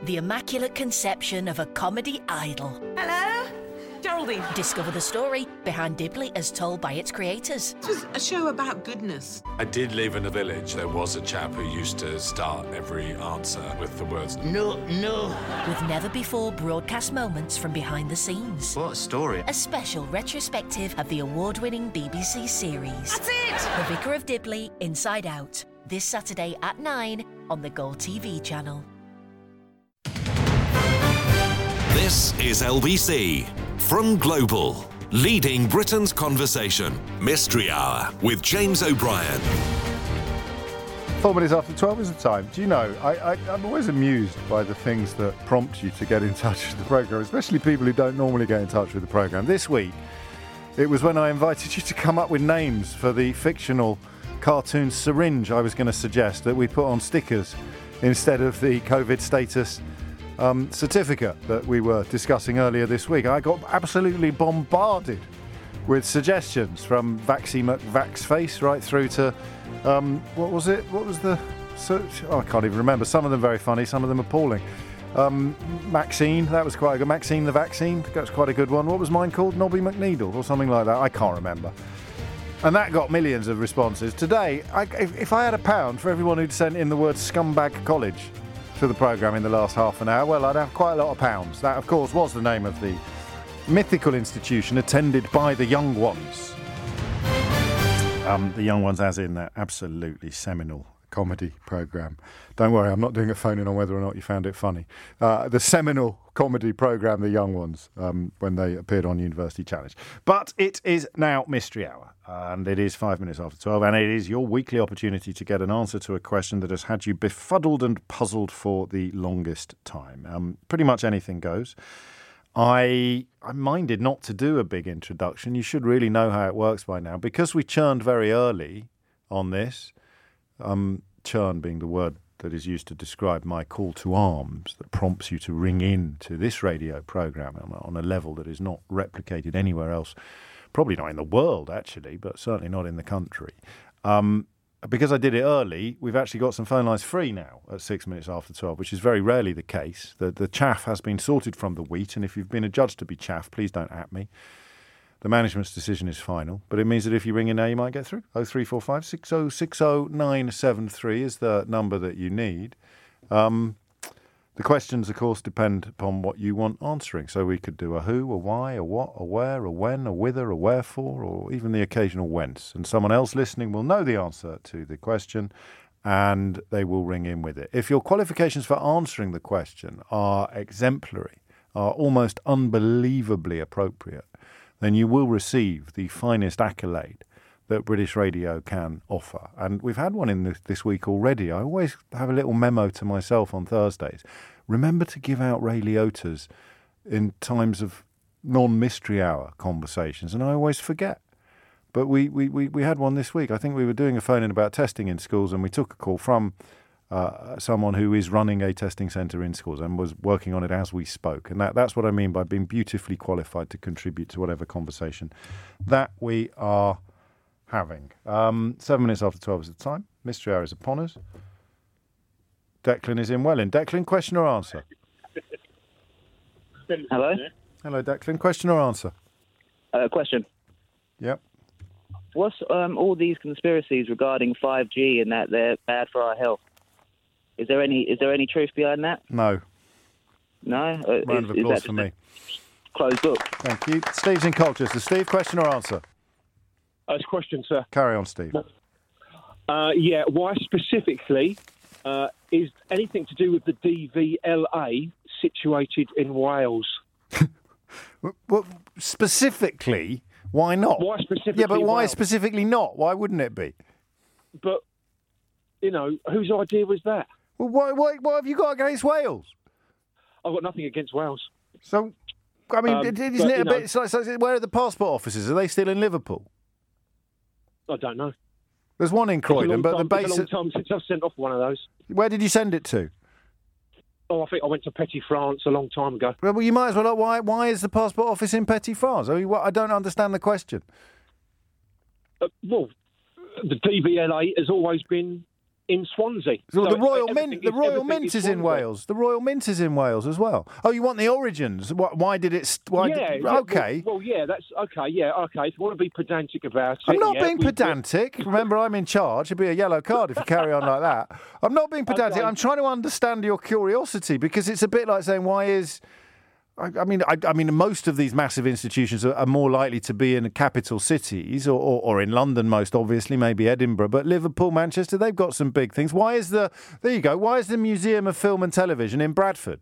the immaculate conception of a comedy idol. Hello? Geraldine. Discover the story behind Dibley as told by its creators. This was a show about goodness. I did live in a village. There was a chap who used to start every answer with the words, "No, no." With never-before broadcast moments from behind the scenes. What a story. A special retrospective of the award-winning BBC series. That's it! The Vicar of Dibley, Inside Out. This Saturday at 9 on the Gold TV channel. This is LBC from Global, leading Britain's conversation. Mystery Hour with James O'Brien. 4 minutes after 12 is the time. Do you know, I'm always amused by the things that prompt you to get in touch with the programme, especially people who don't normally get in touch with the programme. This week, it was when I invited you to come up with names for the fictional cartoon syringe I was going to suggest that we put on stickers instead of the COVID status certificate that we were discussing earlier this week. I got absolutely bombarded with suggestions from Vaxie McVaxface right through to what was it? What was the search? I can't even remember. Some of them very funny, some of them appalling. Maxine, that was quite a good. Maxine the Vaccine, that's quite a good one. What was mine called? Nobby McNeedle or something like that. I can't remember. And that got millions of responses. Today, if I had £1 for everyone who'd sent in the word scumbag college to the programme in the last half an hour, well, I'd have quite a lot of pounds. That, of course, was the name of the mythical institution attended by the young ones. The young ones as in that absolutely seminal comedy programme. Don't worry, I'm not doing a phone-in on whether or not you found it funny. The seminal comedy programme, The Young Ones, when they appeared on University Challenge. But it is now Mystery Hour, and it is 5 minutes after 12, and it is your weekly opportunity to get an answer to a question that has had you befuddled and puzzled for the longest time. Pretty much anything goes. I minded not to do a big introduction. You should really know how it works by now. Because we churned very early on this, churn being the word that is used to describe my call to arms that prompts you to ring in to this radio programme on a level that is not replicated anywhere else, probably not in the world actually, but certainly not in the country. Because I did it early, we've actually got some phone lines free now at 6 minutes after 12, which is very rarely the case. The chaff has been sorted from the wheat, and if you've been adjudged to be chaff, please don't at me. The management's decision is final, but it means that if you ring in now, you might get through. 0345 6060 973 is the number that you need. The questions, of course, depend upon what you want answering. So we could do a who, a why, a what, a where, a when, a whither, a wherefore, or even the occasional whence. And someone else listening will know the answer to the question, and they will ring in with it. If your qualifications for answering the question are exemplary, are almost unbelievably appropriate, then you will receive the finest accolade that British radio can offer. And we've had one in this week already. I always have a little memo to myself on Thursdays. Remember to give out Ray Liotta's in times of non-mystery hour conversations, and I always forget. But we had one this week. I think we were doing a phone-in about testing in schools, and we took a call from someone who is running a testing centre in schools and was working on it as we spoke. And that's what I mean by being beautifully qualified to contribute to whatever conversation that we are having. 7 minutes after 12 is the time. Mystery Hour is upon us. Declan is in Welling. Declan, question or answer? Hello? Hello, Declan. Question or answer? Question. Yep. What's all these conspiracies regarding 5G and that they're bad for our health? Is there any truth behind that? No. No? Round of applause for me. Closed book. Thank you. Steve's in Colchester. Steve, question or answer? It's a question, sir. Carry on, Steve. Why specifically is anything to do with the DVLA situated in Wales? Well, specifically, why not? Why specifically? Yeah, but why Wales? specifically not? Why wouldn't it be? But, whose idea was that? Well, what have you got against Wales? I've got nothing against Wales. So, I mean, isn't it a bit... So where are the passport offices? Are they still in Liverpool? I don't know. There's one in Croydon, but the base... It's a long time since I've sent off one of those. Where did you send it to? Oh, I think I went to Petit France a long time ago. Well, you might as well... Why is the passport office in Petit France? I mean, I don't understand the question. The DVLA has always been in Swansea. So the Royal everything Mint, the Royal Mint is in Swansea. Wales. The Royal Mint is in Wales as well. Oh, you want the origins? Why did it? Okay. Well, yeah, that's okay. Yeah, okay. If you want to be pedantic about it, I'm not being pedantic. Remember, I'm in charge. It'd be a yellow card if you carry on like that. I'm not being pedantic. Okay. I'm trying to understand your curiosity because it's a bit like saying, why is... I mean, most of these massive institutions are more likely to be in capital cities or in London, most obviously, maybe Edinburgh. But Liverpool, Manchester, they've got some big things. Why is there you go. Why is the Museum of Film and Television in Bradford?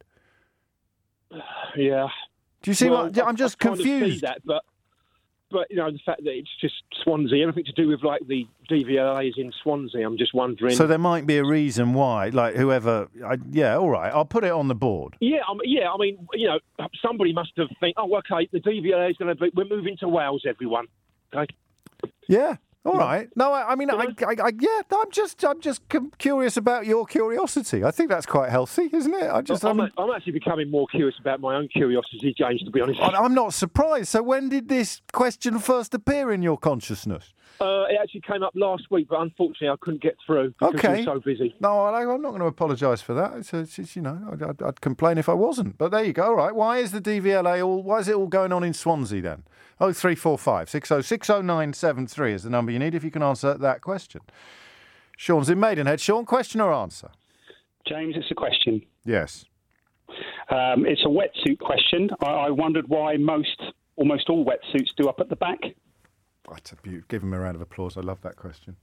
Yeah. Do you see what? I'm just I kind of confused. see that, but you know, the fact that it's just Swansea, everything to do with like the DVLA is in Swansea. I'm just wondering. So there might be a reason why, like whoever. All right, I'll put it on the board. Yeah, I mean, you know, somebody must have think, oh, okay, the DVLA is going to be. We're moving to Wales, everyone. Okay. Yeah. All right. No, I'm just curious about your curiosity. I think that's quite healthy, isn't it? I'm actually becoming more curious about my own curiosity, James, to be honest. I'm not surprised. So when did this question first appear in your consciousness? It actually came up last week, but unfortunately I couldn't get through because I was so busy. No, I'm not going to apologise for that. It's you know, I'd complain if I wasn't. But there you go. All right. Why is the DVLA why is it all going on in Swansea then? 0345 60 60973 is the number you need if you can answer that question. Sean's in Maidenhead. Sean, question or answer? James, it's a question. Yes. It's a wetsuit question. I wondered why almost all wetsuits do up at the back. What a beauty. Give him a round of applause. I love that question.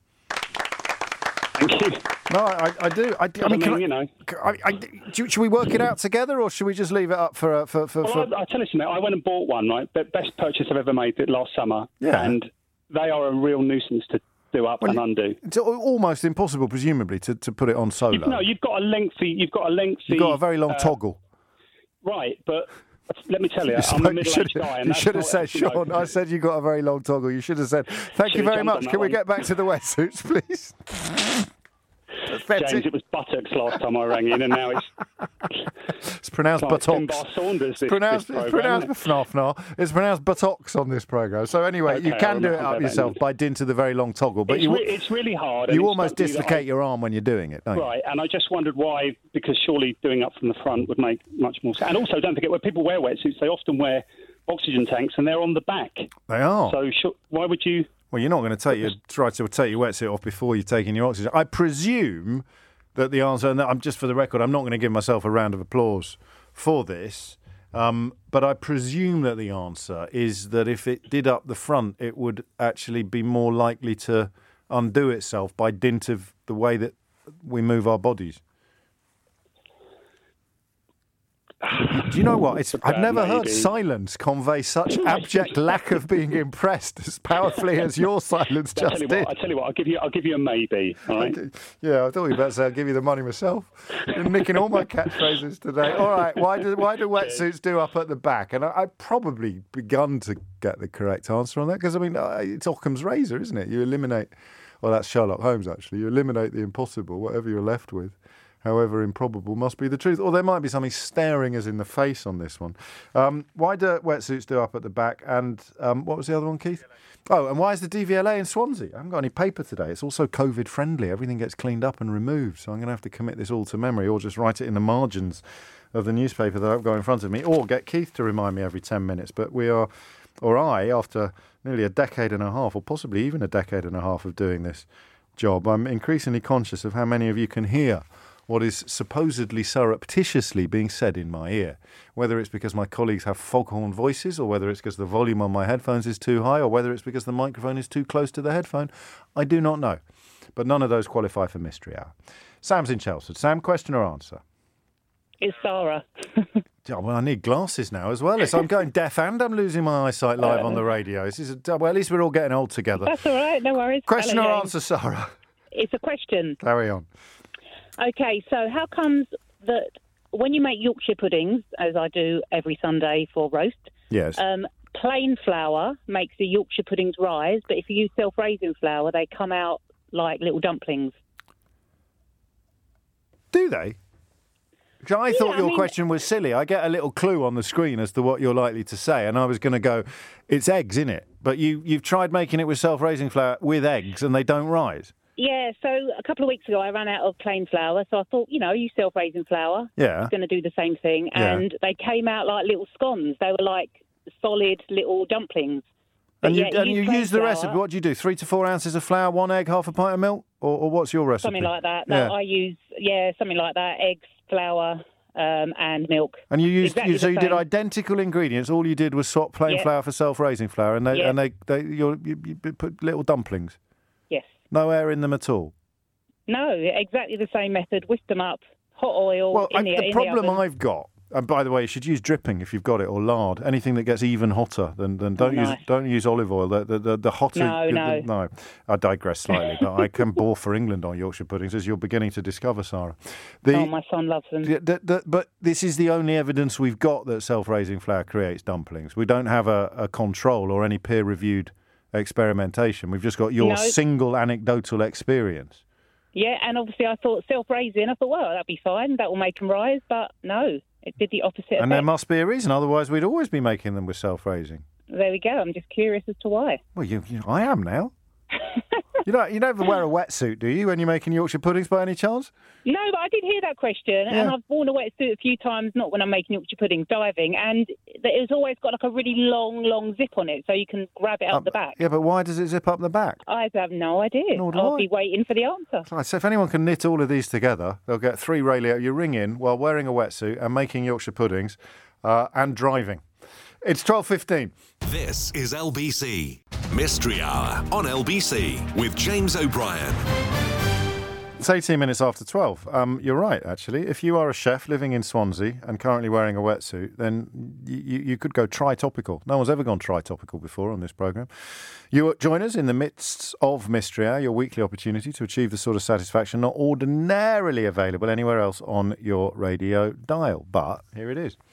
Thank you. No, I do. Should we work it out together, or should we just leave it up for? I tell you something. I went and bought one. Right, the best purchase I've ever made last summer. Yeah. And they are a real nuisance to do up and undo. It's almost impossible, presumably, to put it on solo. You've got a lengthy. You've got a very long toggle. Right, but. Let me tell you, I'm a middle-aged guy. And you should have said, Sean, I said you got a very long toggle. You should have said, thank you very much. Can we get back to the wetsuits, please? James, it was buttocks last time I rang in, and now it's pronounced buttocks. Saunders, it's pronounced buttocks on this programme. So anyway, you can do it up yourself by dint of the very long toggle, but it's really hard. You almost dislocate your arm when you're doing it, don't you? Right, and I just wondered why, because surely doing up from the front would make much more sense. And also, don't forget, when people wear wetsuits, they often wear oxygen tanks, and they're on the back. They are. So why would you... Well, you're not going to try to take your wetsuit off before you're taking your oxygen. I presume that the answer, and I'm just for the record, I'm not going to give myself a round of applause for this, but I presume that the answer is that if it did up the front, it would actually be more likely to undo itself by dint of the way that we move our bodies. Do you know what? I've never heard silence convey such abject lack of being impressed as powerfully as your silence just did. I tell you what. I'll give you a maybe. All right. Yeah, I thought you were about to say I'll give you the money myself. You're nicking all my catchphrases today. All right. Why do wetsuits do up at the back? And I've probably begun to get the correct answer on that because I mean it's Occam's razor, isn't it? You eliminate. Well, that's Sherlock Holmes actually. You eliminate the impossible. Whatever you're left with, however improbable, must be the truth. Or there might be something staring us in the face on this one. Why do wetsuits do up at the back? And what was the other one, Keith? Oh, and why is the DVLA in Swansea? I haven't got any paper today. It's also COVID-friendly. Everything gets cleaned up and removed. So I'm going to have to commit this all to memory or just write it in the margins of the newspaper that I've got in front of me or get Keith to remind me every 10 minutes. But I, after nearly a decade and a half or possibly even a decade and a half of doing this job, I'm increasingly conscious of how many of you can hear what is supposedly surreptitiously being said in my ear, whether it's because my colleagues have foghorn voices or whether it's because the volume on my headphones is too high or whether it's because the microphone is too close to the headphone. I do not know. But none of those qualify for Mystery Hour. Sam's in Chelmsford. Sam, question or answer? It's Sarah. Well, I need glasses now as well. I'm going deaf and I'm losing my eyesight live on the radio. Well, at least we're all getting old together. That's all right, no worries. Question or answer, Sarah? It's a question. Carry on. Okay, so how comes that when you make Yorkshire puddings, as I do every Sunday for roast, yes, plain flour makes the Yorkshire puddings rise, but if you use self-raising flour, they come out like little dumplings. Do they? I thought your question was silly. I get a little clue on the screen as to what you're likely to say, and I was going to go, it's eggs, innit? But you've tried making it with self-raising flour with eggs, and they don't rise. Yeah, so a couple of weeks ago I ran out of plain flour, so I thought, use self-raising flour. Yeah. I was going to do the same thing, Yeah. and they came out like little scones. They were like solid little dumplings. But And you plain use the flour, recipe. What do you do? 3 to 4 ounces of flour, 1 egg, half a pint of milk? Or what's your recipe? something like that. Yeah. No, I use, something like that, eggs, flour, and milk. And you used Exactly so the you did same. identical ingredients. All you did was swap plain Yeah. flour for self-raising flour, and you put little dumplings. Yes. No air in them at all. No, exactly the same method. Whisk them up, hot oil Well, in the problem oven. I've got, and by the way, you should use dripping if you've got it, or lard. Anything that gets even hotter than don't use olive oil. The hotter. No. I digress slightly, but I can bore for England on Yorkshire puddings, as you're beginning to discover, Sarah. My son loves them. But this is the only evidence we've got that self-raising flour creates dumplings. We don't have a control or any peer-reviewed experimentation. We've just got your single anecdotal experience. Yeah, and obviously I thought self-raising. I thought, well, that'd be fine. That will make them rise. But no, it did the opposite And there effect. must be a reason. Otherwise, we'd always be making them with self-raising. There we go. I'm just curious as to why. Well, I am now. You don't wear a wetsuit, do you, when you're making Yorkshire puddings by any chance? No, but I did hear that question, and I've worn a wetsuit a few times, not when I'm making Yorkshire pudding, diving, and it's always got like a really long zip on it, so you can grab it up the back. Yeah, but why does it zip up the back? I have no idea. Nor do I'll I. be waiting for the answer. Right, so if anyone can knit all of these together, they'll get 3 Ray Liotta. You ring in while wearing a wetsuit and making Yorkshire puddings and driving. It's 12:15. This is LBC Mystery Hour on LBC with James O'Brien. It's 18 minutes after 12. You're right, actually. If you are a chef living in Swansea and currently wearing a wetsuit, then you could go tri-topical. No one's ever gone tri-topical before on this programme. You join us in the midst of Mystery Hour, your weekly opportunity to achieve the sort of satisfaction not ordinarily available anywhere else on your radio dial. But here it is.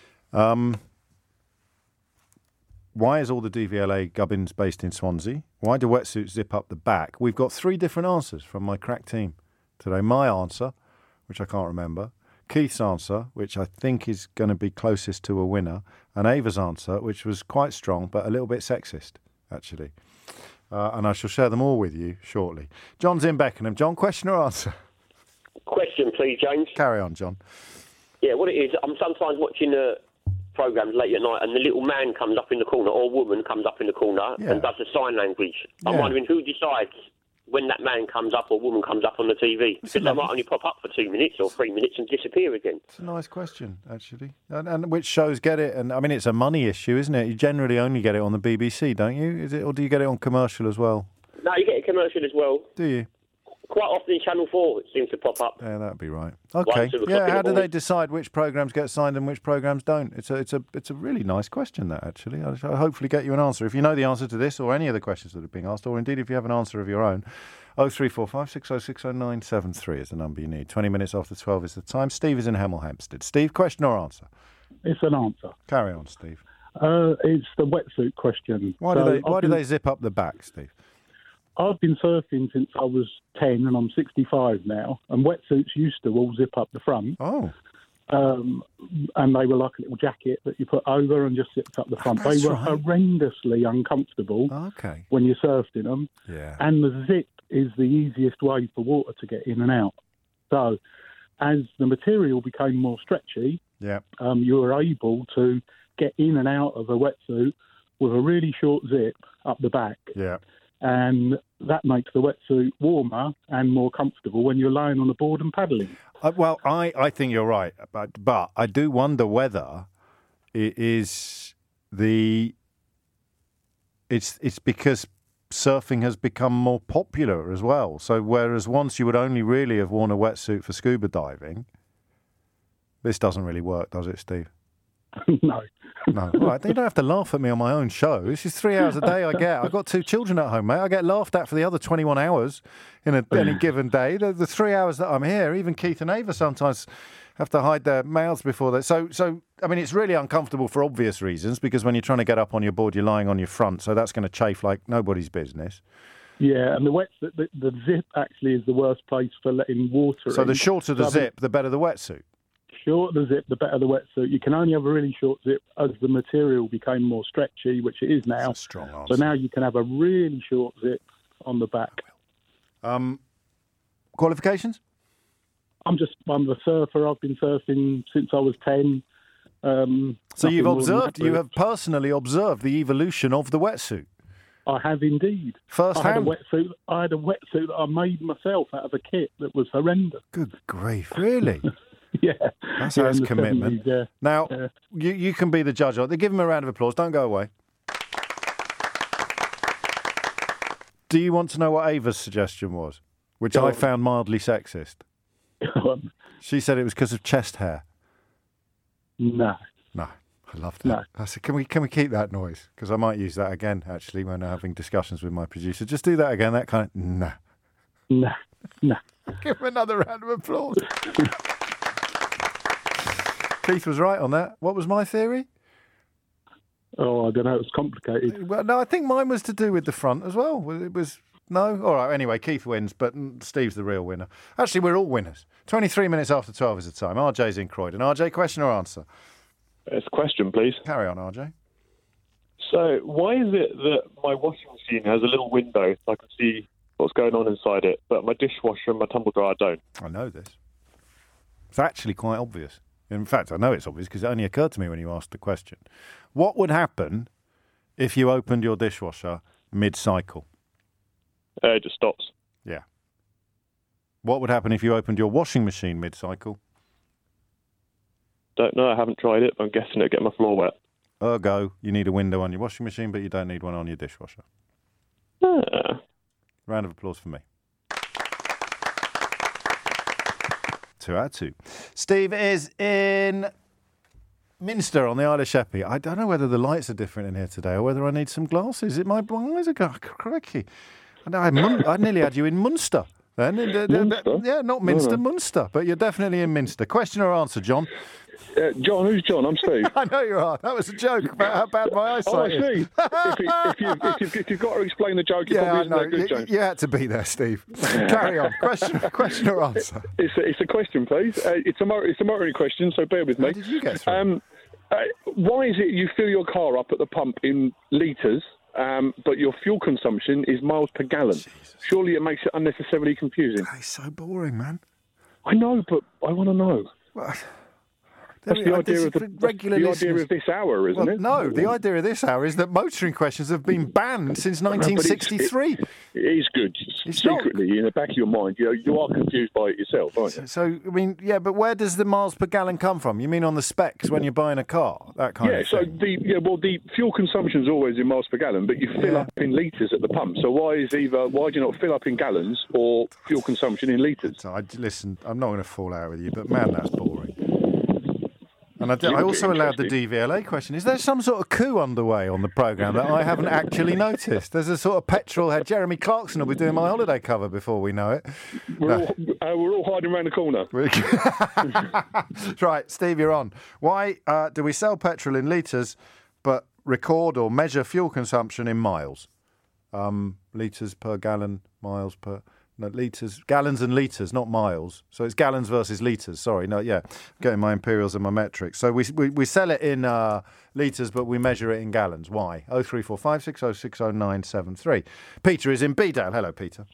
Why is all the DVLA gubbins based in Swansea? Why do wetsuits zip up the back? We've got 3 different answers from my crack team today. My answer, which I can't remember, Keith's answer, which I think is going to be closest to a winner, and Ava's answer, which was quite strong but a little bit sexist, actually. And I shall share them all with you shortly. John's in Beckenham. John, question or answer? Question, please, James. Carry on, John. Yeah, what it is, I'm sometimes watching programmes late at night and the little man comes up in the corner or woman comes up in the corner and does the sign language. I'm wondering who decides when that man comes up or woman comes up on the TV. Because they might only pop up for 2 minutes or 3 minutes and disappear again. It's a nice question, actually. And which shows get it? And I mean, it's a money issue, isn't it? You generally only get it on the BBC, don't you? Is it, or do you get it on commercial as well? No, you get a commercial as well. Do you? Quite often in Channel 4 it seems to pop up. Yeah, that'd be right. Okay. Yeah, how do they decide which programmes get signed and which programmes don't? It's a really nice question, that, actually. I'll hopefully get you an answer. If you know the answer to this or any of the questions that are being asked, or indeed if you have an answer of your own, 0345 606 0973 is the number you need. 20 minutes after 12 is the time. Steve is in Hemel Hempstead. Steve, question or answer? It's an answer. Carry on, Steve. It's the wetsuit question. Why do they zip up the back, Steve? I've been surfing since I was 10 and I'm 65 now, and wetsuits used to all zip up the front. Oh. And they were like a little jacket that you put over and just zipped up the front. They were horrendously uncomfortable when you surfed in them. Yeah. And the zip is the easiest way for water to get in and out. So as the material became more stretchy, you were able to get in and out of a wetsuit with a really short zip up the back. Yeah. And that makes the wetsuit warmer and more comfortable when you're lying on a board and paddling. Well, I think you're right, but I do wonder whether it is it's because surfing has become more popular as well. So whereas once you would only really have worn a wetsuit for scuba diving, this doesn't really work, does it, Steve? No. No. All right, you don't have to laugh at me on my own show. This is 3 hours a day I get. I've got 2 children at home, mate. I get laughed at for the other 21 hours in any given day. The 3 hours that I'm here, even Keith and Ava sometimes have to hide their mouths before they... So I mean, it's really uncomfortable for obvious reasons, because when you're trying to get up on your board, you're lying on your front, so that's going to chafe like nobody's business. Yeah, and the zip actually is the worst place for letting water in. So the shorter the zip, the better the wetsuit? Shorter the zip, the better the wetsuit. You can only have a really short zip as the material became more stretchy, which it is now. That's a strong answer. So now you can have a really short zip on the back. Qualifications? I'm a surfer. I've been surfing since I was 10. So you have personally observed the evolution of the wetsuit? I have indeed. First hand? I had a wetsuit that I made myself out of a kit that was horrendous. Good grief, really? Yeah. That's commitment. 70s, Now, you can be the judge. Give him a round of applause. Don't go away. Do you want to know what Ava's suggestion was? Which I found mildly sexist. She said it was because of chest hair. No. I love that. No. I said, can we keep that noise? Because I might use that again, actually, when I'm having discussions with my producer. Just do that again, that kind of... No. Give him another round of applause. Keith was right on that. What was my theory? Oh, I don't know. It was complicated. Well, no, I think mine was to do with the front as well. It was... No? All right, anyway, Keith wins, but Steve's the real winner. Actually, we're all winners. 23 minutes after 12 is the time. RJ's in Croydon. RJ, question or answer? It's a question, please. Carry on, RJ. So, why is it that my washing machine has a little window so I can see what's going on inside it, but my dishwasher and my tumble dryer don't? I know this. It's actually quite obvious. In fact, I know it's obvious because it only occurred to me when you asked the question. What would happen if you opened your dishwasher mid-cycle? It just stops. Yeah. What would happen if you opened your washing machine mid-cycle? Don't know, I haven't tried it, but I'm guessing it'll get my floor wet. Ergo, you need a window on your washing machine, but you don't need one on your dishwasher. Round of applause for me. 2 out of 2. Steve is in Minster on the Isle of Sheppey. I don't know whether the lights are different in here today or whether I need some glasses. My eyes are going, crikey. I nearly had you in Munster. Then. Munster? Yeah, not Minster, Munster. But you're definitely in Minster. Question or answer, John? John, who's John? I'm Steve. I know you are. That was a joke about how bad my eyesight is. I see. if you've got to explain the joke, it probably isn't a good joke. You had to be there, Steve. Carry on. Question or answer? It's a question, please. It's a motoring question, so bear with me. How did you get through? Why is it you fill your car up at the pump in litres, but your fuel consumption is miles per gallon? Jesus. Surely it makes it unnecessarily confusing. It's so boring, man. I know, but I want to know. Well, that's the idea of this hour, isn't it? No, the idea of this hour is that motoring questions have been banned since 1963. It is good. Secretly, in the back of your mind, you are confused by it yourself, aren't you? So, I mean, yeah, but where does the miles per gallon come from? You mean on the specs when you're buying a car, that kind of thing? The fuel consumption is always in miles per gallon, but you fill up in litres at the pump. So why do you not fill up in gallons or fuel consumption in litres? Listen, I'm not going to fall out with you, but man, that's boring. And I also allowed the DVLA question. Is there some sort of coup underway on the programme that I haven't actually noticed? There's a sort of petrol head. Jeremy Clarkson will be doing my holiday cover before we know it. We're all hiding around the corner. Right, Steve, you're on. Why do we sell petrol in litres but record or measure fuel consumption in miles? Litres per gallon, miles per... No, litres, gallons and litres, not miles. So it's gallons versus litres. Sorry, no, yeah, getting my imperials and my metrics. So we sell it in litres, but we measure it in gallons. Why? 0345 6060973. Peter is in Bedale. Hello, Peter.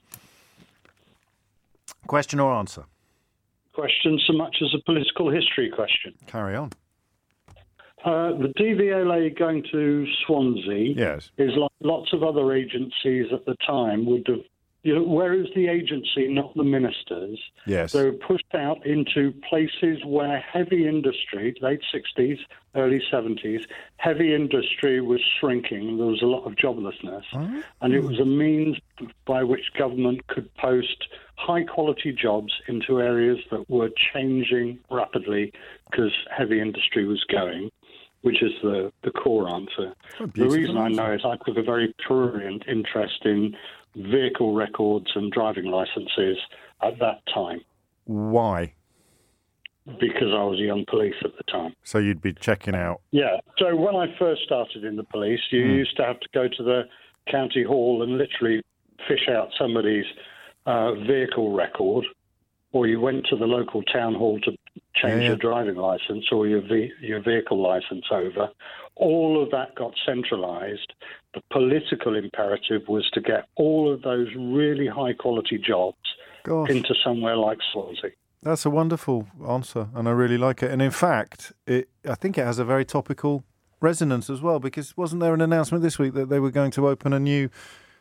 Question or answer? Question so much as a political history question. Carry on. The DVLA going to Swansea is like lots of other agencies at the time would have. Where is the agency, not the ministers? Yes. They were pushed out into places where heavy industry, late 60s, early 70s, heavy industry was shrinking. There was a lot of joblessness. Mm-hmm. And it was a means by which government could post high-quality jobs into areas that were changing rapidly because heavy industry was going, which is the core answer. The reason I know is I took a very prurient interest in vehicle records and driving licenses at that time. Why? Because I was a young police at the time. So you'd be checking out? Yeah. So when I first started in the police, you used to have to go to the county hall and literally fish out somebody's vehicle record, or you went to the local town hall to change your driving licence or your vehicle licence over. All of that got centralised. The political imperative was to get all of those really high-quality jobs into somewhere like Swansea. That's a wonderful answer, and I really like it. And in fact, I think it has a very topical resonance as well, because wasn't there an announcement this week that they were going to open a new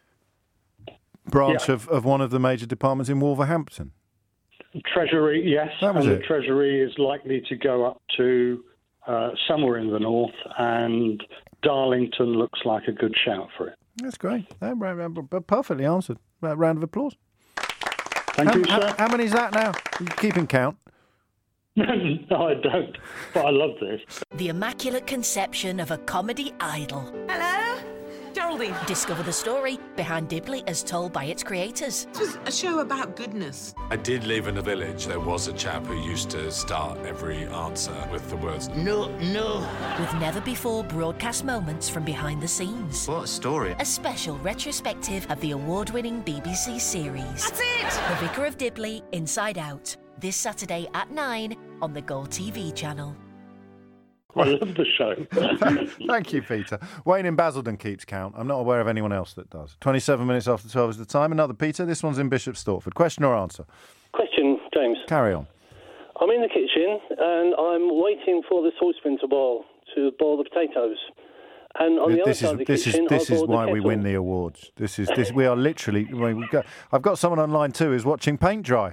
branch of one of the major departments in Wolverhampton? Treasury, yes. That was the Treasury is likely to go up to somewhere in the north, and Darlington looks like a good shout for it. That's great. Perfectly answered. Round of applause. Thank you, sir. How many is that now? You keeping count? No, I don't, but I love this. The Immaculate Conception of a Comedy Idol. Hello? Geraldine. Discover the story behind Dibley as told by its creators. It was a show about goodness. I did live in a village. There was a chap who used to start every answer with the words, "No, no." With never before broadcast moments from behind the scenes. What a story. A special retrospective of the award-winning BBC series. That's it! The Vicar of Dibley, Inside Out. This Saturday at 9 on the Gold TV channel. I love the show. Thank you, Peter. Wayne in Basildon keeps count. I'm not aware of anyone else that does. 27 minutes after 12 is the time. Another Peter. This one's in Bishop Stortford. Question or answer? Question, James. Carry on. I'm in the kitchen and I'm waiting for the saucepan to boil the potatoes. And on the other side of the kitchen, this is why the we win the awards. This. We are literally. I've got someone online too who's watching paint dry.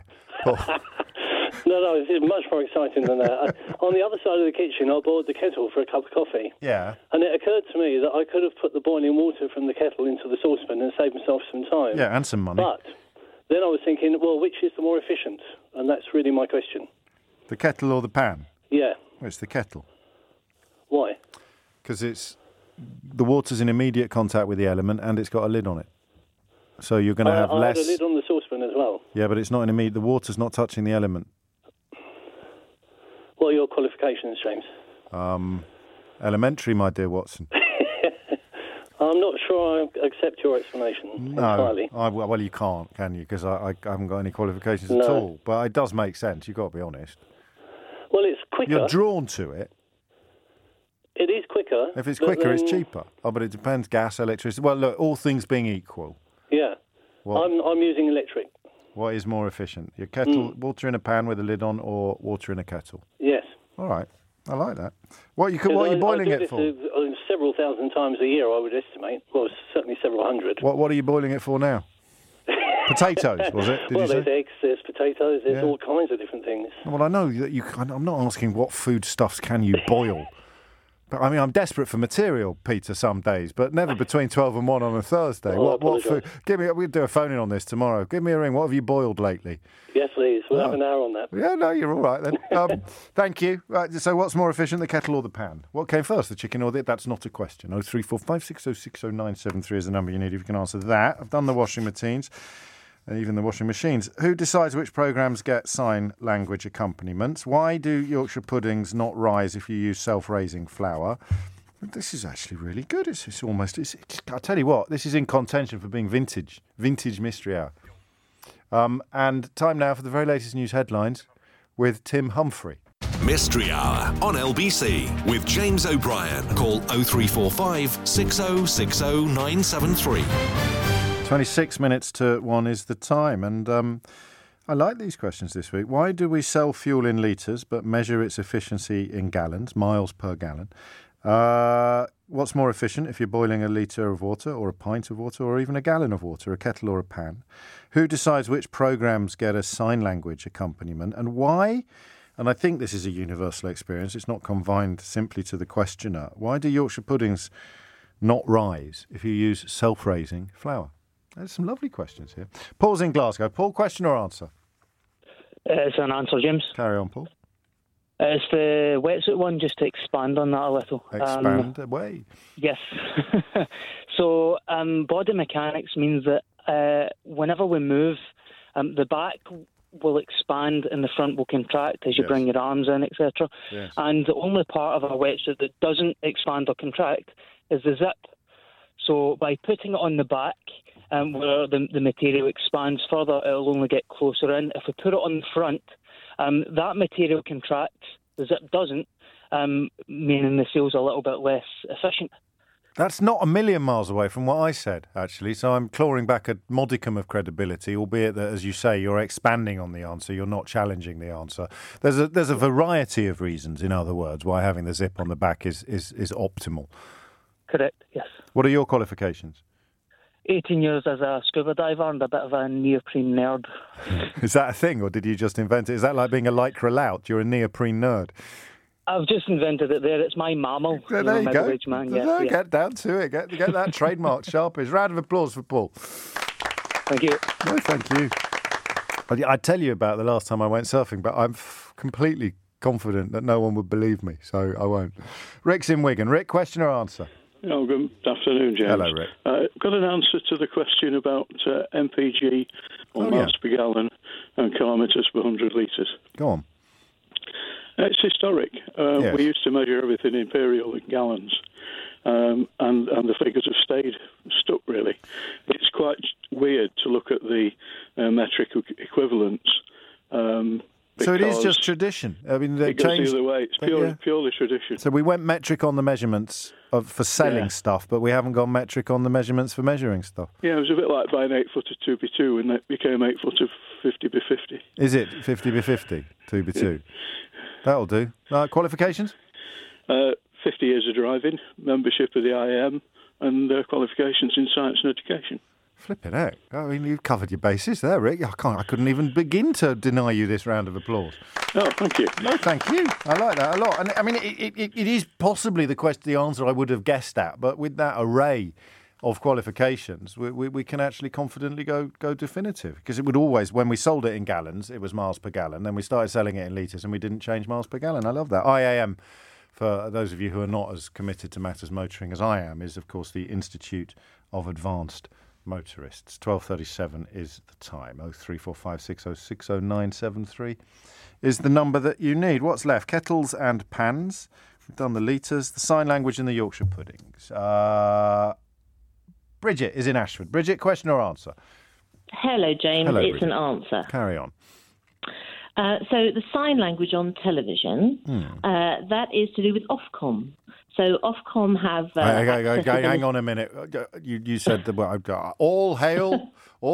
No, this is much more exciting than that. On the other side of the kitchen, I boiled the kettle for a cup of coffee. Yeah. And it occurred to me that I could have put the boiling water from the kettle into the saucepan and saved myself some time. Yeah, and some money. But then I was thinking, well, which is the more efficient? And that's really my question. The kettle or the pan? Yeah. Well, it's the kettle. Why? Because the water's in immediate contact with the element and it's got a lid on it. So you're going to have less... I had a lid on the saucepan as well. Yeah, but it's not in immediate... The water's not touching the element. What are your qualifications, James? Elementary, my dear Watson. I'm not sure I accept your explanation entirely. Well, you can't, can you? Because I haven't got any qualifications at all. But it does make sense. You've got to be honest. Well, it's quicker. You're drawn to it. It is quicker. If it's quicker, it's cheaper. Oh, but it depends. Gas, electricity. Well, look, all things being equal. Yeah. I'm using electric. What is more efficient? Your kettle, water in a pan with a lid on, or water in a kettle? Yes. All right. I like that. What are you boiling it for? Several thousand times a year, I would estimate. Well, certainly several hundred. What are you boiling it for now? Potatoes, was it? Well, there's eggs, there's potatoes, there's all kinds of different things. Well, I know that I'm not asking what foodstuffs can you boil. But I mean, I'm desperate for material, Peter, some days, but never between 12 and 1 on a Thursday. Oh, what food? We'll do a phone-in on this tomorrow. Give me a ring. What have you boiled lately? Yes, please. We'll have an hour on that. Yeah, no, you're all right then. Thank you. Right, so what's more efficient, the kettle or the pan? What came first, the chicken or the... That's not a question. 0345 606 0973 is the number you need if you can answer that. I've done the washing machines. Even the washing machines. Who decides which programmes get sign language accompaniments? Why do Yorkshire puddings not rise if you use self-raising flour? This is actually really good. It's almost... I tell you what, this is in contention for being vintage Mystery Hour. And time now for the very latest news headlines with Tim Humphrey. Mystery Hour on LBC with James O'Brien. Call 0345 6060 973. 26 minutes to 1 is the time, and I like these questions this week. Why do we sell fuel in litres but measure its efficiency in gallons, miles per gallon? What's more efficient if you're boiling a litre of water or a pint of water or even a gallon of water, a kettle or a pan? Who decides which programmes get a sign language accompaniment and why? And I think this is a universal experience. It's not confined simply to the questioner. Why do Yorkshire puddings not rise if you use self-raising flour? There's some lovely questions here. Paul's in Glasgow. Paul, question or answer? It's an answer, James. Carry on, Paul. It's the wetsuit one, just to expand on that a little. Expand away. Yes. So body mechanics means that whenever we move, the back will expand and the front will contract as you bring your arms in, etc. Yes. And the only part of a wetsuit that doesn't expand or contract is the zip. So by putting it on the back, where the material expands further, it'll only get closer in. If we put it on the front, That material contracts, the zip doesn't, meaning the seal's a little bit less efficient. That's not a million miles away from what I said, actually. So I'm clawing back a modicum of credibility, albeit that, as you say, you're expanding on the answer. You're not challenging the answer. There's a variety of reasons, in other words, why having the zip on the back is optimal. Correct, yes. What are your qualifications? 18 years as a scuba diver and a bit of a neoprene nerd. Is that a thing, or did you just invent it? Is that like being a lycra lout? You're a neoprene nerd. I've just invented it there. It's my mammal. There you go. Man. Yeah. Get down to it. Get that trademark sharpish. Round of applause for Paul. Thank you. No, thank you. I'd tell you about the last time I went surfing, but I'm completely confident that no one would believe me, so I won't. Rick's in Wigan. Rick, question or answer? Oh, good afternoon, James. Hello, Rick. Got an answer to the question about MPG, or miles per gallon, and kilometres per 100 litres. Go on. It's historic. Yes. We used to measure everything in imperial in gallons, and the figures have stayed stuck, really. It's quite weird to look at the metric equivalents. So it is just tradition. I mean, they it goes changed the other way. It's purely tradition. So we went metric on the measurements for selling stuff, but we haven't gone metric on the measurements for measuring stuff. Yeah, it was a bit like buying 8-footer 2x2 and it became 8-footer 50x50. Is it 50x50, 2x2? That'll do. Qualifications? 50 years of driving, membership of the IAM, and qualifications in science and education. Flipping out. I mean, you've covered your bases there, Rick. I couldn't even begin to deny you this round of applause. Oh, thank you. No, thank you. I like that a lot. And I mean, it is possibly the answer I would have guessed at, but with that array of qualifications, we can actually confidently go definitive. Because it would always, when we sold it in gallons, it was miles per gallon. Then we started selling it in litres and we didn't change miles per gallon. I love that. IAM, for those of you who are not as committed to matters motoring as I am, is, of course, the Institute of Advanced Motorists. 12:37 is the time. 03456060973 is the number that you need. What's left? Kettles and pans. We've done the litres, the sign language and the Yorkshire puddings. Bridget is in Ashford. Bridget, question or answer? Hello, James. Hello, it's Bridget. an answer. Carry on. So the sign language on television, that is to do with Ofcom. So Ofcom have... hang on a minute. You said that all hail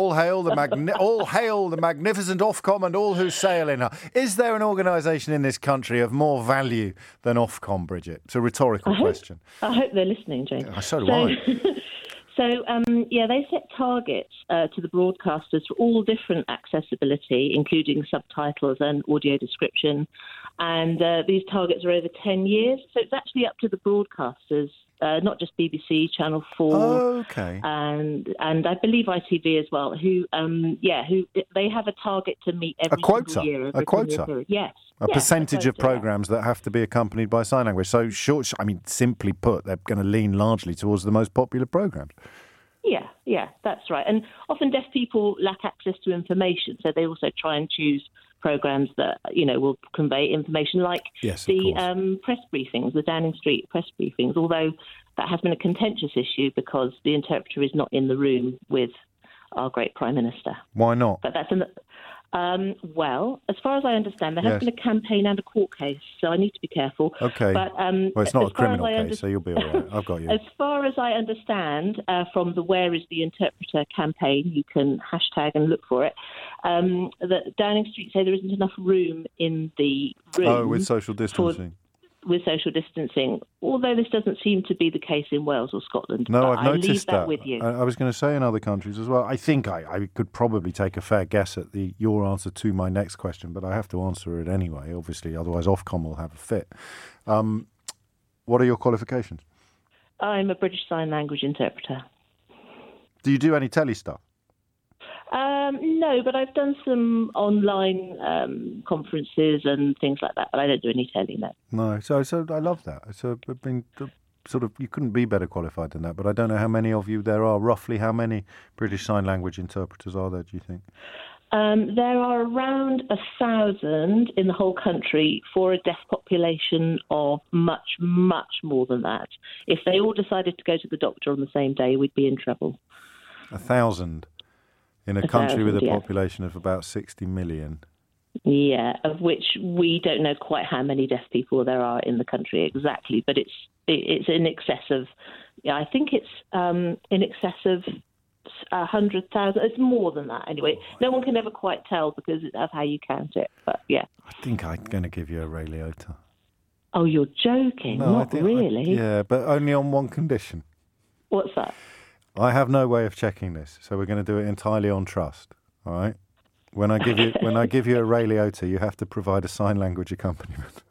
the magnificent Ofcom and all who sail in her. Is there an organisation in this country of more value than Ofcom, Bridget? It's a rhetorical question. I hope they're listening, James. So do I. So, they set targets to the broadcasters for all different accessibility, including subtitles and audio description. And these targets are over 10 years. So it's actually up to the broadcasters, not just BBC, Channel 4. Oh, okay. And I believe ITV as well, who they have a target to meet every single year. A quota? Yes. A percentage of programmes that have to be accompanied by sign language. So, simply put, they're going to lean largely towards the most popular programmes. Yeah, that's right. And often deaf people lack access to information, so they also try and choose programmes that, will convey information like the press briefings, the Downing Street press briefings, although that has been a contentious issue because the interpreter is not in the room with our great Prime Minister. Why not? But that's well, as far as I understand, there has been a campaign and a court case, so I need to be careful. Okay. But, well, it's not a criminal case, so you'll be all right. I've got you. As far as I understand, from the Where is the Interpreter campaign, you can hashtag and look for it, that Downing Street say there isn't enough room in the room. Oh, with social distancing. With social distancing, although this doesn't seem to be the case in Wales or Scotland. No, I've noticed leave that that with you. I was going to say in other countries as well. I think I could probably take a fair guess at your answer to my next question, but I have to answer it anyway, obviously, otherwise Ofcom will have a fit. What are your qualifications? I'm a British Sign Language interpreter. Do you do any telly stuff? No, but I've done some online conferences and things like that, but I don't do any telly, no. No, so I love that. So I've been sort of, you couldn't be better qualified than that, but I don't know how many of you there are. Roughly how many British Sign Language interpreters are there, do you think? There are around 1,000 in the whole country for a deaf population of much, much more than that. If they all decided to go to the doctor on the same day, we'd be in trouble. 1,000 in a country with a population of about 60 million. Yeah, of which we don't know quite how many deaf people there are in the country exactly, but it's in excess of, I think it's in excess of 100,000. It's more than that anyway. No one can ever quite tell because of how you count it, but yeah. I think I'm going to give you a Ray Liotta. Oh, you're joking? No, Not really? Yeah, but only on one condition. What's that? I have no way of checking this, so we're going to do it entirely on trust, all right? When I give you a Ray Liotta, you have to provide a sign language accompaniment.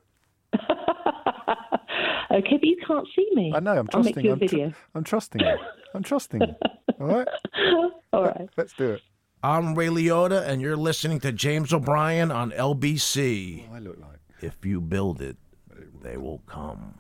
Okay, but you can't see me. I know. I'm trusting. I'll make you a video. I'm trusting you. I'm trusting you. All right. All right. Let's do it. I'm Ray Liotta, and you're listening to James O'Brien on LBC. I look like. If you build it, they will come.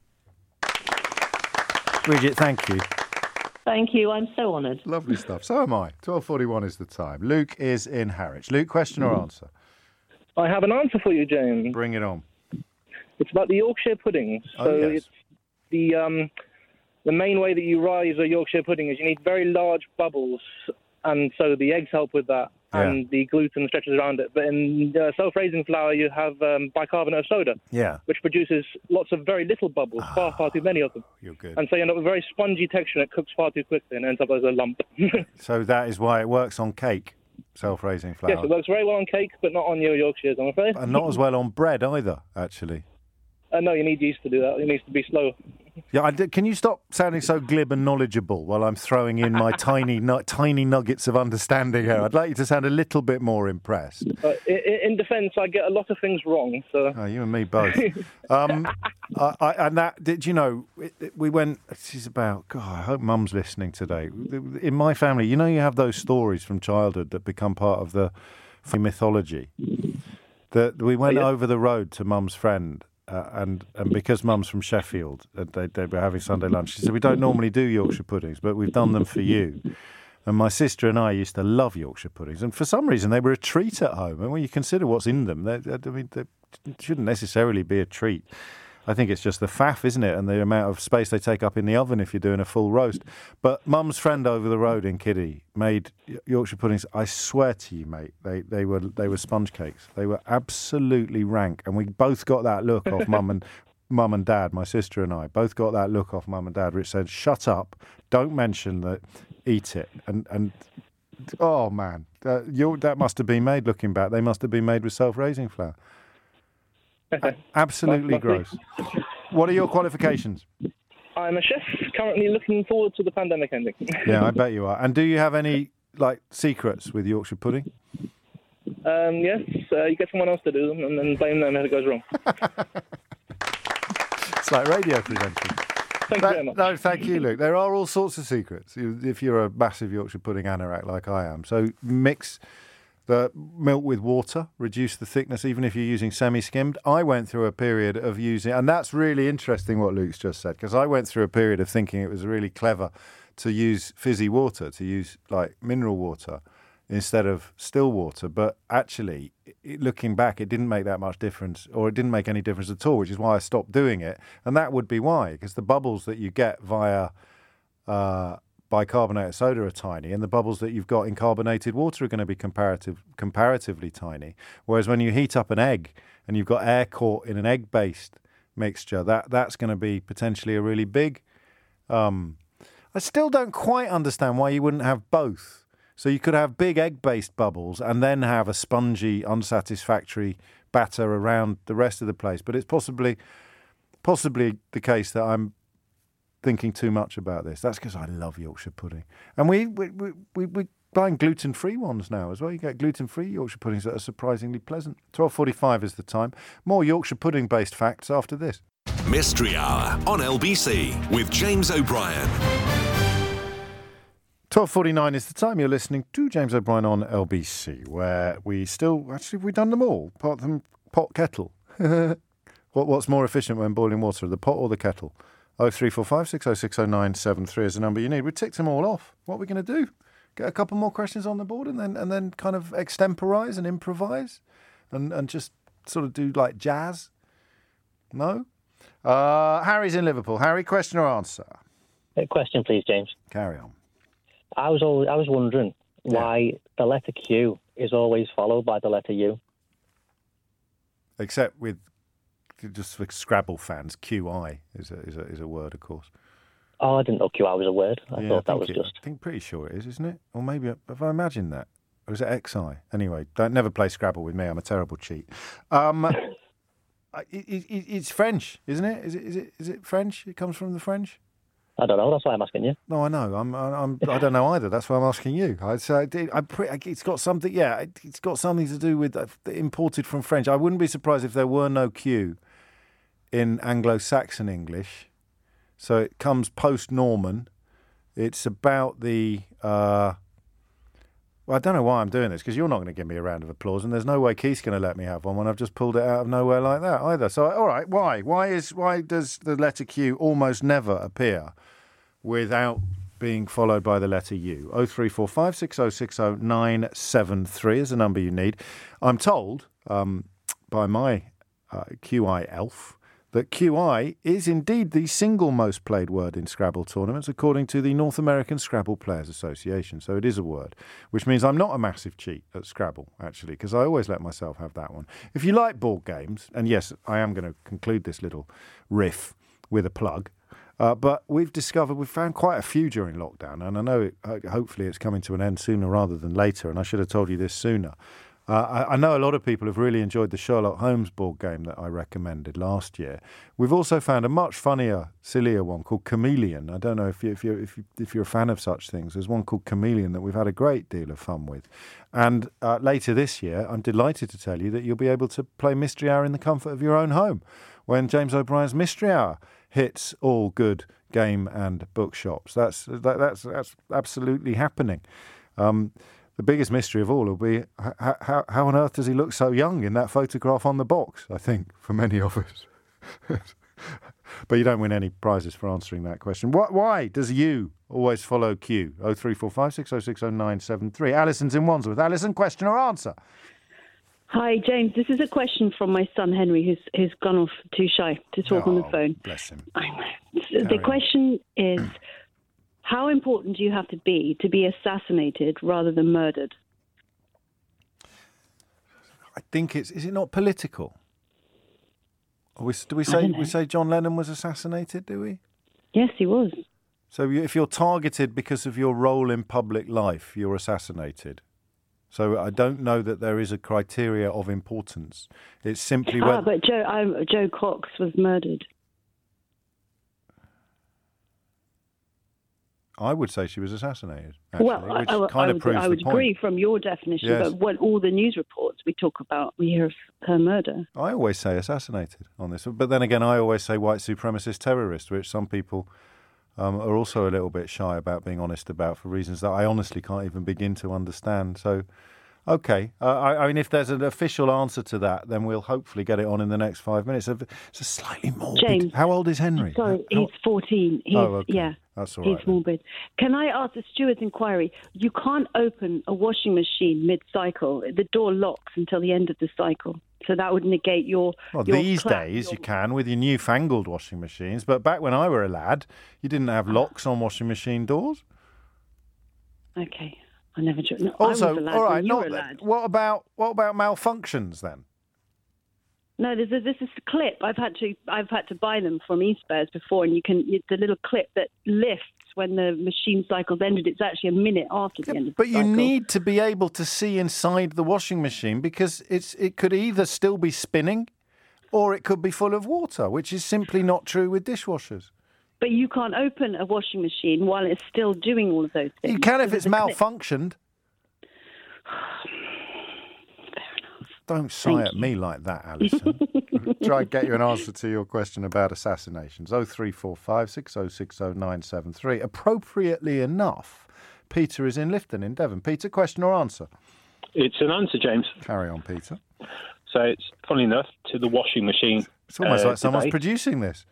Bridget, thank you. Thank you. I'm so honoured. Lovely stuff. So am I. 12:41 is the time. Luke is in Harwich. Luke, question or answer? I have an answer for you, James. Bring it on. It's about the Yorkshire pudding. So it's the main way that you rise a Yorkshire pudding is you need very large bubbles, and so the eggs help with that, and the gluten stretches around it. But in self-raising flour, you have bicarbonate of soda, which produces lots of very little bubbles, far too many of them. You're good. And so you end up with a very spongy texture, and it cooks far too quickly and ends up as a lump. So that is why it works on cake, self-raising flour. Yes, it works very well on cake, but not on your Yorkshires, I'm afraid. And not as well on bread either, actually. No, you need yeast to do that. It needs to be slow. Yeah, can you stop sounding so glib and knowledgeable while I'm throwing in my tiny nuggets of understanding here? I'd like you to sound a little bit more impressed. In defence, I get a lot of things wrong. So you and me both. And that, did you know? We went. This is about. God, I hope Mum's listening today. In my family, you have those stories from childhood that become part of the mythology. That we went over the road to Mum's friend. And because Mum's from Sheffield, they were having Sunday lunch. She said, we don't normally do Yorkshire puddings, but we've done them for you. And my sister and I used to love Yorkshire puddings. And for some reason, they were a treat at home. And when you consider what's in them, they shouldn't necessarily be a treat. I think it's just the faff, isn't it? And the amount of space they take up in the oven if you're doing a full roast. But Mum's friend over the road in Kiddie made Yorkshire puddings. I swear to you, mate, they were sponge cakes. They were absolutely rank. And we both got that look off Mum and Dad, my sister and I, both got that look off Mum and Dad, which said, shut up, don't mention that, eat it. And oh, man, that must have been made, looking back, they must have been made with self-raising flour. Absolutely gross. What are your qualifications? I'm a chef, currently looking forward to the pandemic ending. Yeah, I bet you are. And do you have any secrets with Yorkshire pudding? Yes, you get someone else to do them and then blame them if it goes wrong. It's like radio presenting. Thank you very much. No, thank you, Luke. There are all sorts of secrets if you're a massive Yorkshire pudding anorak like I am. So mix the milk with water, reduce the thickness, even if you're using semi-skimmed. I went through a period of using, and that's really interesting what Luke's just said, because I went through a period of thinking it was really clever to use fizzy water, to use mineral water instead of still water. But actually, looking back, it didn't make that much difference, or it didn't make any difference at all, which is why I stopped doing it. And that would be why, because the bubbles that you get via bicarbonate of soda are tiny, and the bubbles that you've got in carbonated water are going to be comparatively tiny. Whereas when you heat up an egg and you've got air caught in an egg-based mixture, that's going to be potentially a really big. I still don't quite understand why you wouldn't have both. So you could have big egg-based bubbles and then have a spongy, unsatisfactory batter around the rest of the place. But it's possibly the case that I'm thinking too much about this. That's because I love Yorkshire pudding. And we're buying gluten-free ones now as well. You get gluten-free Yorkshire puddings that are surprisingly pleasant. 12:45 is the time. More Yorkshire pudding-based facts after this. Mystery Hour on LBC with James O'Brien. 12:49 is the time. You're listening to James O'Brien on LBC, where we've done them all, apart from pot kettle. What's more efficient when boiling water, the pot or the kettle? 0345 606 0973 is the number you need. We ticked them all off. What are we going to do? Get a couple more questions on the board and then kind of extemporise and improvise and just sort of do like jazz? No? Harry's in Liverpool. Harry, question or answer? A question, please, James. Carry on. I was wondering why the letter Q is always followed by the letter U. Except with just for Scrabble fans, QI is a word, of course. Oh, I didn't know QI was a word. I thought that was just. I think pretty sure it is, isn't it? Or maybe have I imagined that? Or is it XI? Anyway, don't never play Scrabble with me. I'm a terrible cheat. It's French, isn't it? Is it French? It comes from the French. I don't know. That's why I'm asking you. No, I know. I don't know either. That's why I'm asking you. It's got something. Yeah, it's got something to do with imported from French. I wouldn't be surprised if there were no Q in Anglo-Saxon English. So it comes post-Norman. It's about the. Well, I don't know why I'm doing this, because you're not going to give me a round of applause, and there's no way Keith's going to let me have one when I've just pulled it out of nowhere like that either. So, all right, why? Why does the letter Q almost never appear without being followed by the letter U? 0345 6060 973 is the number you need. I'm told by my QI elf that QI is indeed the single most played word in Scrabble tournaments, according to the North American Scrabble Players Association. So it is a word, which means I'm not a massive cheat at Scrabble, actually, because I always let myself have that one. If you like board games, and yes, I am going to conclude this little riff with a plug, but we've found quite a few during lockdown, and I know hopefully it's coming to an end sooner rather than later, and I should have told you this sooner. I know a lot of people have really enjoyed the Sherlock Holmes board game that I recommended last year. We've also found a much funnier, sillier one called Chameleon. I don't know if you're a fan of such things. There's one called Chameleon that we've had a great deal of fun with. And later this year, I'm delighted to tell you that you'll be able to play Mystery Hour in the comfort of your own home when James O'Brien's Mystery Hour hits all good game and bookshops. That's absolutely happening. The biggest mystery of all will be how on earth does he look so young in that photograph on the box, I think, for many of us. But you don't win any prizes for answering that question. Why does you always follow Q? 0345 6060 973. Alison's in Wandsworth. Alison, question or answer? Hi, James. This is a question from my son, Henry, who's gone off too shy to talk on the phone. Bless him. The question is, how important do you have to be assassinated rather than murdered? I think is it not political? Do we say John Lennon was assassinated, do we? Yes, he was. So if you're targeted because of your role in public life, you're assassinated. So I don't know that there is a criteria of importance. It's simply but Joe Cox was murdered. I would say she was assassinated, actually, well, kind of proves the point. I would agree from your definition, yes. But when all the news reports we hear of her murder. I always say assassinated on this, but then again, I always say white supremacist terrorist, which some people are also a little bit shy about being honest about for reasons that I honestly can't even begin to understand. So, okay. I mean, if there's an official answer to that, then we'll hopefully get it on in the next 5 minutes. It's a slightly morbid. James, how old is Henry? Sorry, he's 14. Okay. Yeah. That's all right. He's morbid. Can I ask the steward's inquiry? You can't open a washing machine mid-cycle. The door locks until the end of the cycle. So that would negate your... Well, these days you can with your newfangled washing machines. But back when I were a lad, you didn't have locks on washing machine doors. Okay. I never... No, also, I was a lad all right, when you were a lad. What about malfunctions then? No, this is a clip. I've had to buy them from eSpares before, and it's a little clip that lifts when the machine cycle's ended. It's actually a minute after the end of the cycle. But you need to be able to see inside the washing machine because it could either still be spinning or it could be full of water, which is simply not true with dishwashers. But you can't open a washing machine while it's still doing all of those things. You can if it's malfunctioned. Don't sigh at me like that, Alison. Try and get you an answer to your question about assassinations. 0345 6060 973. Appropriately enough, Peter is in Lifton in Devon. Peter, question or answer? It's an answer, James. Carry on, Peter. So it's, funny enough, to the washing machine. It's almost like someone's producing this.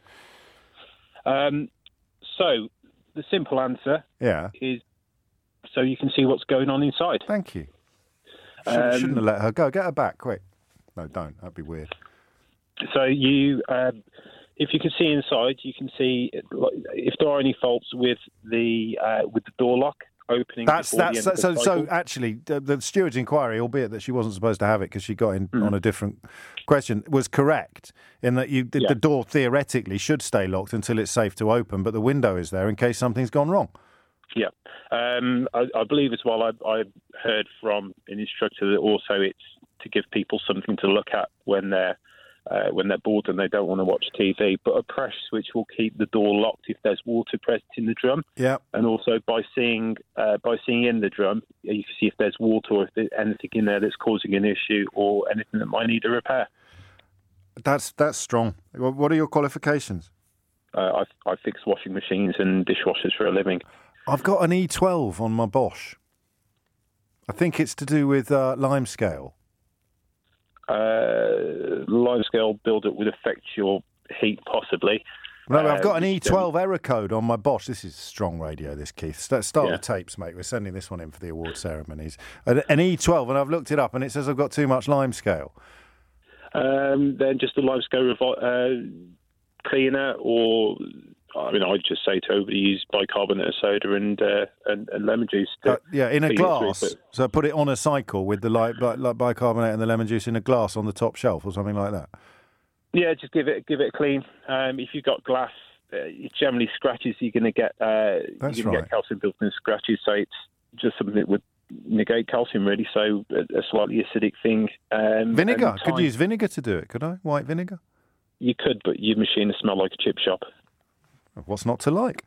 So the simple answer is so you can see what's going on inside. Thank you. Shouldn't have let her go. Get her back, quick. No, don't. That'd be weird. So if you can see inside, you can see if there are any faults with the door lock opening. So actually, the steward's inquiry, albeit that she wasn't supposed to have it because she got in on a different question, was correct in that the door theoretically should stay locked until it's safe to open, but the window is there in case something's gone wrong. Yeah, I believe as well. I heard from an instructor that also it's to give people something to look at when they're bored and they don't want to watch TV. But a press switch will keep the door locked if there's water present in the drum. Yeah, and also by seeing in the drum, you can see if there's water or if there's anything in there that's causing an issue or anything that might need a repair. That's strong. What are your qualifications? I fix washing machines and dishwashers for a living. I've got an E12 on my Bosch. I think it's to do with limescale. Limescale build-up would affect your heat, possibly. No, I've got an E12 error code on my Bosch. This is strong radio, this, Keith. Start the tapes, mate. We're sending this one in for the award ceremonies. An E12, and I've looked it up, and it says I've got too much limescale. Then just the limescale cleaner, or I'd just say to everybody use bicarbonate of soda and lemon juice. In a glass. So put it on a cycle with the like bicarbonate and the lemon juice in a glass on the top shelf or something like that. Yeah, just give it a clean. If you've got glass, it generally scratches. You're going to get get calcium built in scratches. So it's just something that would negate calcium, really. So a slightly acidic thing. Vinegar. Could you use vinegar to do it? Could I? White vinegar. You could, but your machine will smell like a chip shop. What's not to like?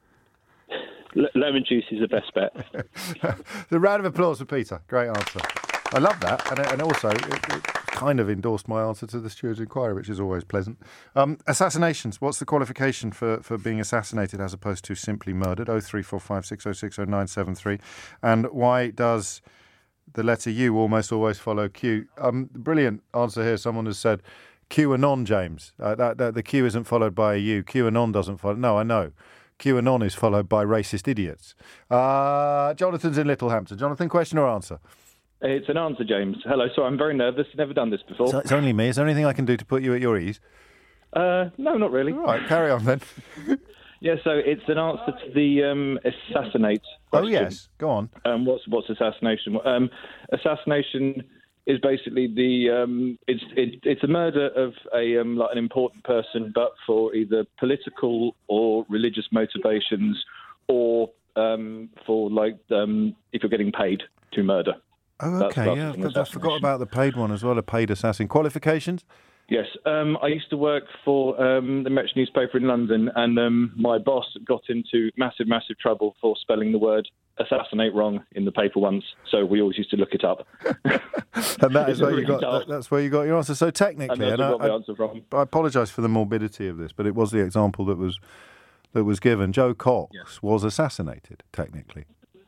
Lemon juice is the best bet. The round of applause for Peter. Great answer. I love that. And also, it kind of endorsed my answer to the steward's inquiry, which is always pleasant. Assassinations. What's the qualification for being assassinated as opposed to simply murdered? 0345 606 0973. And why does the letter U almost always follow Q? Brilliant answer here. Someone has said, QAnon, James. The Q isn't followed by a U. QAnon doesn't follow. No, I know. QAnon is followed by racist idiots. Jonathan's in Littlehampton. Jonathan, question or answer? It's an answer, James. Hello. Sorry, I'm very nervous. Never done this before. So it's only me. Is there anything I can do to put you at your ease? No, not really. All right, carry on then. Yeah, so it's an answer to the assassinate question. Oh, yes. Go on. What's assassination? Assassination is basically it's a murder of an important person, but for either political or religious motivations, or for if you're getting paid to murder. Oh, okay. I forgot about the paid one as well. A paid assassin. Qualifications? Yes, I used to work for the Metro newspaper in London, and my boss got into massive trouble for spelling the word assassinate wrong in the paper once, so we always used to look it up. And that is where you got. That's where you got your answer. So technically, and got the answer from. I apologise for the morbidity of this, but it was the example that was given. Joe Cox was assassinated, technically.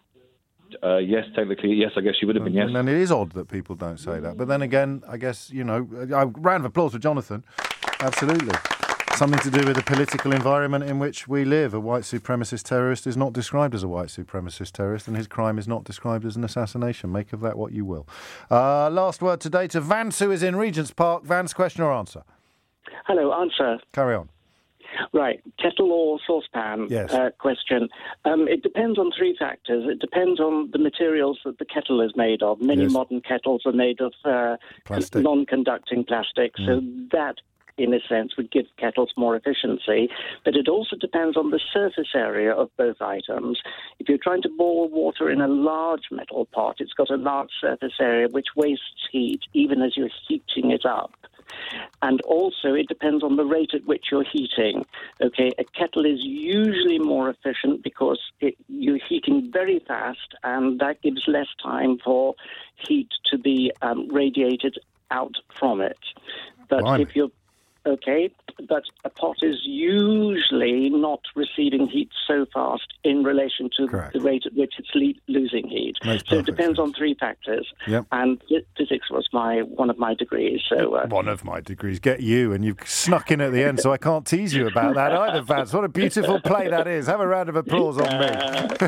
Yes, technically, yes. I guess you would have been, yes. And it is odd that people don't say that. But then again, I guess, a round of applause for Jonathan. Absolutely. Something to do with the political environment in which we live. A white supremacist terrorist is not described as a white supremacist terrorist, and his crime is not described as an assassination. Make of that what you will. Last word today to Vance, who is in Regent's Park. Vance, question or answer? Hello, answer. Carry on. Right, kettle or saucepan question. It depends on three factors. It depends on the materials that the kettle is made of. Many modern kettles are made of non-conducting plastic, so that, in a sense, would give kettles more efficiency. But it also depends on the surface area of both items. If you're trying to boil water in a large metal pot, it's got a large surface area which wastes heat, even as you're heating it up. And also, it depends on the rate at which you're heating. Okay, a kettle is usually more efficient because you're heating very fast, and that gives less time for heat to be radiated out from it. But if you're but a pot is usually not receiving heat so fast in relation to the rate at which it's losing heat. So it depends on three factors. Yep. And physics was one of my degrees. So one of my degrees. Get you, and you've snuck in at the end, so I can't tease you about that either, Vance. What a beautiful play that is. Have a round of applause on me.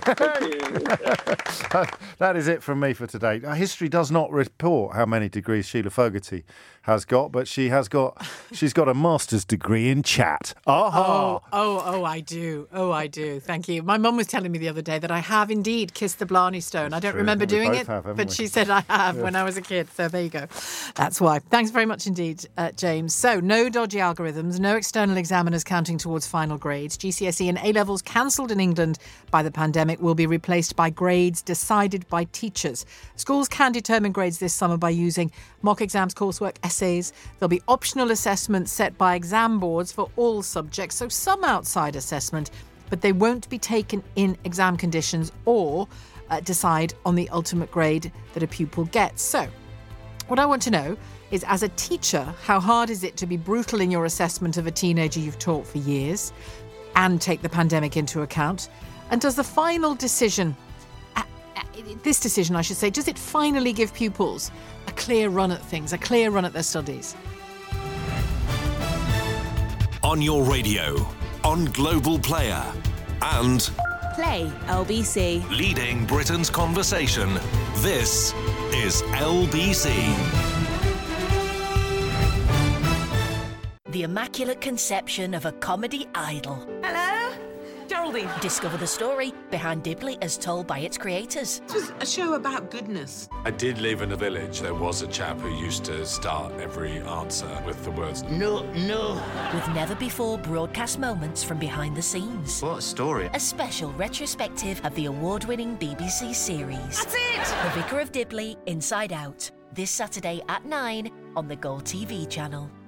That is it from me for today. History does not report how many degrees Sheila Fogarty has got, but she's got a master's degree in chat. Oh, I I do. Oh, I do. Thank you. My mum was telling me the other day that I have indeed kissed the Blarney Stone. I don't remember doing it, but she said I have when I was a kid. So there you go. That's why. Thanks very much indeed, James. So no dodgy algorithms, no external examiners counting towards final grades. GCSE and A-levels cancelled in England by the pandemic will be replaced by grades decided by teachers. Schools can determine grades this summer by using mock exams, coursework, essays. There'll be optional assessments set by exam boards for all subjects, so some outside assessment, but they won't be taken in exam conditions or decide on the ultimate grade that a pupil gets. So, what I want to know is, as a teacher, how hard is it to be brutal in your assessment of a teenager you've taught for years and take the pandemic into account? And does the final decision, this decision I should say, does it finally give pupils a clear run at things, a clear run at their studies? On your radio, on Global Player, and Play LBC. Leading Britain's conversation. This is LBC. The Immaculate Conception of a Comedy Idol. Hello? Geraldine. Discover the story behind Dibley as told by its creators. This was a show about goodness. I did live in a village. There was a chap who used to start every answer with the words, no, no. With never-before broadcast moments from behind the scenes. What a story. A special retrospective of the award-winning BBC series. That's it! The Vicar of Dibley, Inside Out. This Saturday at 9 on the Gold TV channel.